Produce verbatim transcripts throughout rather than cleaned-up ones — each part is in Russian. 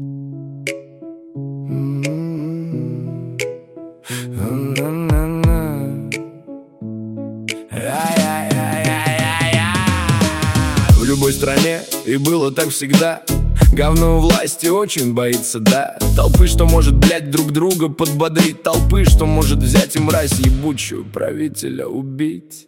В любой стране, и было так всегда, говно у власти очень боится, да. Толпы, что может, блядь, друг друга подбодрить. Толпы, что может взять и мразь ебучую правителя убить.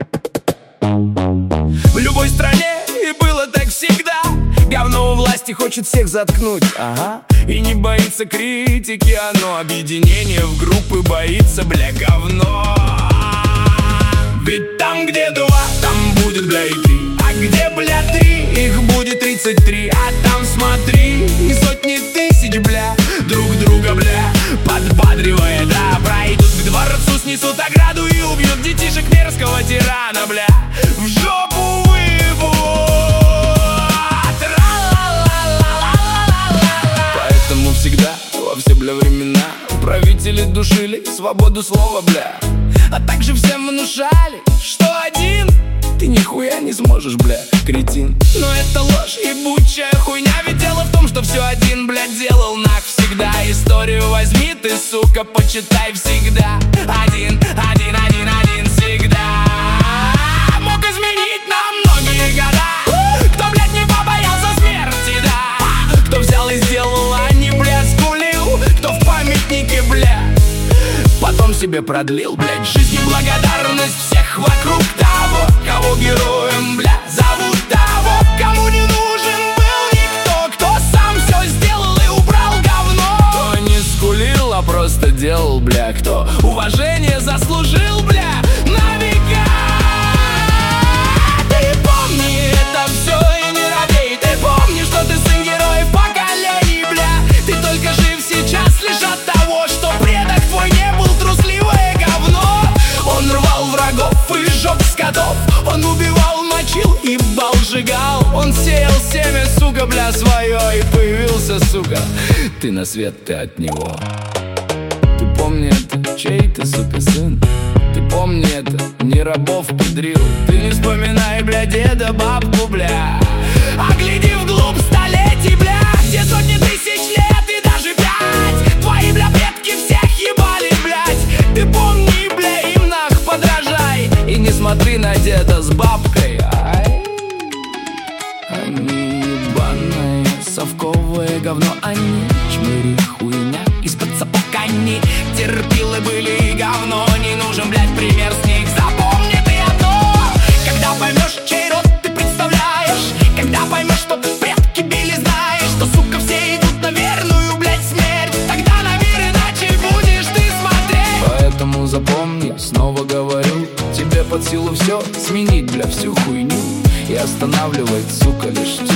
В любой стране, и было так всегда, говно у власти хочет всех заткнуть, ага. И не боится критики, оно объединение в группы боится, бля, говно. Ведь там, где два, там будет, бля, и три. А где, бля, три, их будет тридцать три. А там, смотри, и сотни тысяч, бля, друг друга, бля, подбадривая, да. Пройдут к дворцу, снесут ограду и убьют детишек мерзкого тирана, бля. В жопу выебут. Поэтому всегда, во все, бля, времена правители душили свободу слова, бля. А также всем внушали, что один ты нихуя не сможешь, бля, кретин. Но это ложь, ебучая хуйня. Ведь дело в том, что все один, блядь, делал навсегда. Историю возьми ты, сука, почитай всегда. Один, один, один, один всегда мог изменить на многие года. Кто, блядь, не побоялся смерти, да. Кто взял и сделал, а не, блядь, скулил. Кто в памятнике, бля, потом себе продлил, блядь, жизнь и благодарность всех вокруг того, кого героем, бля, зовут того, кому не нужен был никто, кто сам все сделал и убрал говно. Кто не скулил, а просто делал, бля, кто уважение заслужил, бля, на века. Ты помни это все и не робей. Ты помни, что ты сын героев поколений, бля. Ты только жив сейчас лишь от того, что предок твой не был трусливое говно. Он рвал врагов и жоп скотов. Он убивал, мочил и бал сжигал. Он сеял семя, сука, бля, свое. И появился, сука, ты на свет, ты от него. Ты помни это, чей ты, сука, сын. Ты помни это, не рабов педрил. Ты не вспоминай, бля, деда, бабку, бля. А гляди вглубь столетий, бля, где сотни тысяч лет и даже пять. Твои, бля, предки всех ебали, блядь. Ты помни, бля, им нах подражай. И не смотри на деда с бабкой, ай. Они ебаное совковое говно. Они чмыри, хуйня из-под сапог. Они терпилы были и говно. Не нужен, блядь, пример с них. Запомни ты одно. Когда поймешь, чей род ты представляешь, когда поймешь, что предки били, знаешь, что, сука, все идут на верную, блядь, смерть. Тогда на мир иначе будешь ты смотреть. Поэтому запомни, снова говорю, тебе под силу все сменить, бля, всю хуйню. И останавливает, сука, лишь